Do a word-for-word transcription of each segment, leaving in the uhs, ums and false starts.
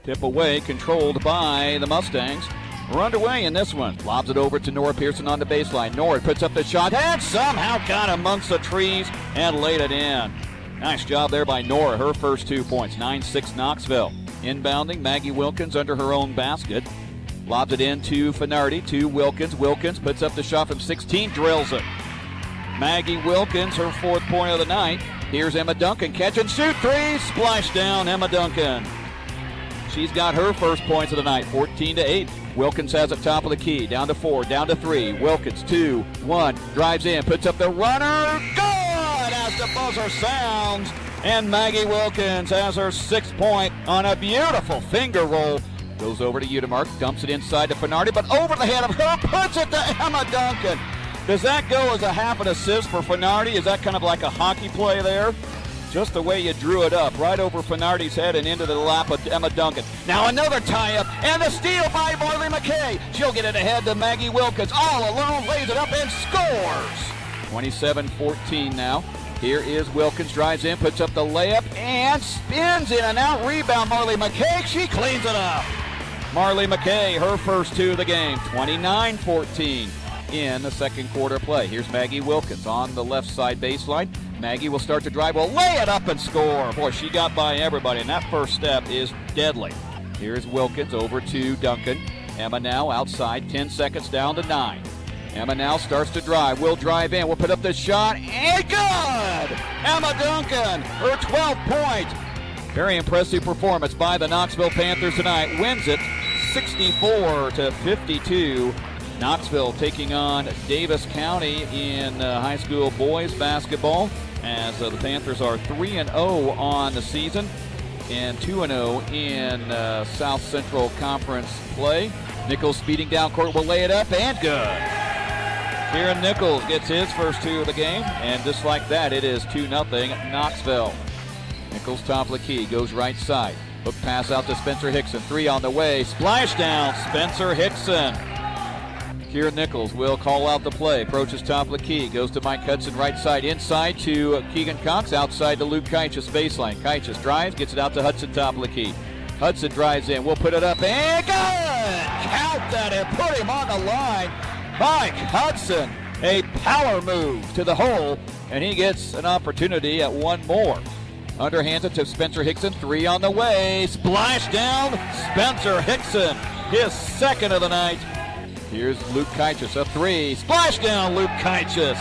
Tip away, controlled by the Mustangs. We're underway in this one. Lobs it over to Nora Pearson on the baseline. Nora puts up the shot and somehow got amongst the trees and laid it in. Nice job there by Nora. Her first two points. nine six Knoxville. Inbounding, Maggie Wilkins under her own basket. Lobs it in to Finardi, to Wilkins. Wilkins puts up the shot from sixteen, drills it. Maggie Wilkins, her fourth point of the night. Here's Emma Duncan, catch and shoot three. Splash down, Emma Duncan. She's got her first points of the night, fourteen to eight. Wilkins has it top of the key, down to four, down to three. Wilkins, two, one, drives in, puts up the runner. Good as the buzzer sounds. And Maggie Wilkins has her sixth point on a beautiful finger roll. Goes over to Udemark, dumps it inside to Finardi, but over the head of her, puts it to Emma Duncan. Does that go as a half an assist for Finardi? Is that kind of like a hockey play there? Just the way you drew it up, right over Finardi's head and into the lap of Emma Duncan. Now another tie-up, and a steal by Marley McKay. She'll get it ahead to Maggie Wilkins. All alone, lays it up and scores. twenty-seven fourteen now. Here is Wilkins, drives in, puts up the layup, and spins in and out. Rebound, Marley McKay. She cleans it up. Marley McKay, her first two of the game, twenty-nine fourteen in the second quarter play. Here's Maggie Wilkins on the left side baseline. Maggie will start to drive, will lay it up and score. Boy, she got by everybody, and that first step is deadly. Here's Wilkins over to Duncan. Emma now outside, ten seconds down to nine. Emma now starts to drive, will drive in, will put up the shot, and good! Emma Duncan, her twelfth point. Very impressive performance by the Knoxville Panthers tonight. Wins it sixty-four to fifty-two. Knoxville taking on Davis County in uh, high school boys basketball, as uh, the Panthers are three and oh on the season and two and oh in uh, South Central Conference play. Nichols speeding down court, will lay it up, and good. Kieran Nichols gets his first two of the game, and just like that, it is two nothing Knoxville. Nichols top of the key, goes right side. Hook pass out to Spencer Hickson. Three on the way. Splash down, Spencer Hickson. Kieran Nichols will call out the play. Approaches top of the key. Goes to Mike Hudson right side. Inside to Keegan Cox. Outside to Luke Kaichus baseline. Kaichus drives. Gets it out to Hudson top of the key. Hudson drives in. We'll put it up. And good! Count that and put him on the line. Mike Hudson. A power move to the hole. And he gets an opportunity at one more. Underhands it to Spencer Hickson. Three on the way. Splash down. Spencer Hickson. His second of the night. Here's Luke Kaichus, a three. Splash down, Luke Kaichus.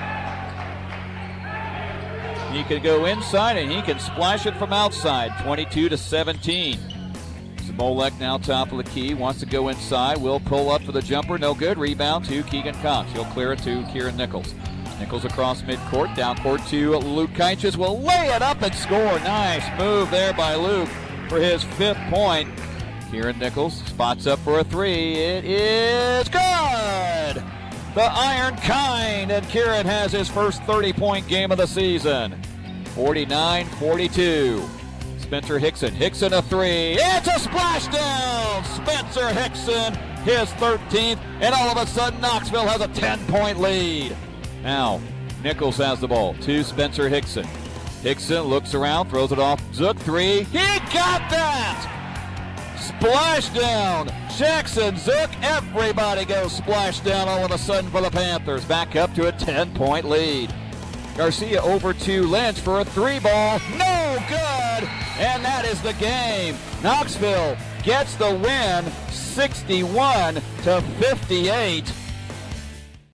He can go inside and he can splash it from outside. twenty-two to seventeen. Smolek now top of the key, wants to go inside. Will pull up for the jumper, no good. Rebound to Keegan Cox. He'll clear it to Kieran Nichols. Nichols across midcourt, down court to Luke Kaichus. Will lay it up and score. Nice move there by Luke for his fifth point. Kieran Nichols spots up for a three. It is good! The Iron Kind, and Kieran has his first thirty-point game of the season. forty-nine forty-two. Spencer Hickson. Hickson a three. It's a splashdown! Spencer Hickson, his thirteenth, and all of a sudden Knoxville has a ten-point lead. Now, Nichols has the ball to Spencer Hickson. Hickson looks around, throws it off. Zook three. He got that! Splash down. Jackson Zook. Everybody goes splash down all of a sudden for the Panthers. Back up to a ten-point lead. Garcia over to Lynch for a three ball. No good. And that is the game. Knoxville gets the win sixty-one to fifty-eight.